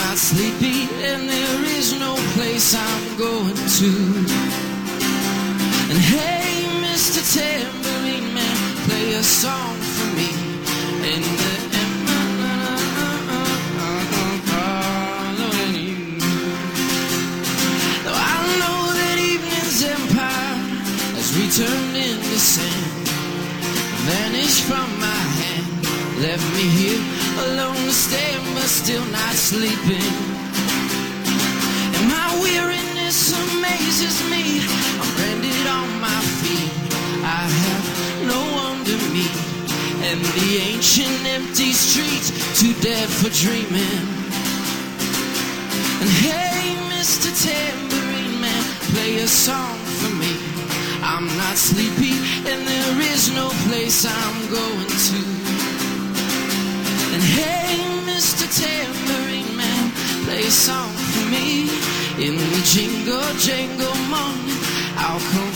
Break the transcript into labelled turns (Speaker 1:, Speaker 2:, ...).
Speaker 1: not sleepy, and there is no place I'm going to. And hey, Mr. Tambourine Man, play a song for me. And though I know that evening's empire has returned into sand, vanished from my hand, left me here alone to stand, but still not sleeping. And my weariness amazes me. I'm branded on my feet. I have no one to meet, and the ancient empty streets too dead for dreaming. And hey, Mr. Tambourine Man, play a song for me. I'm not sleepy, and there is no place I'm going to. And hey, Mr. Tambourine Man, play a song for me. In the jingle jangle morning, I'll come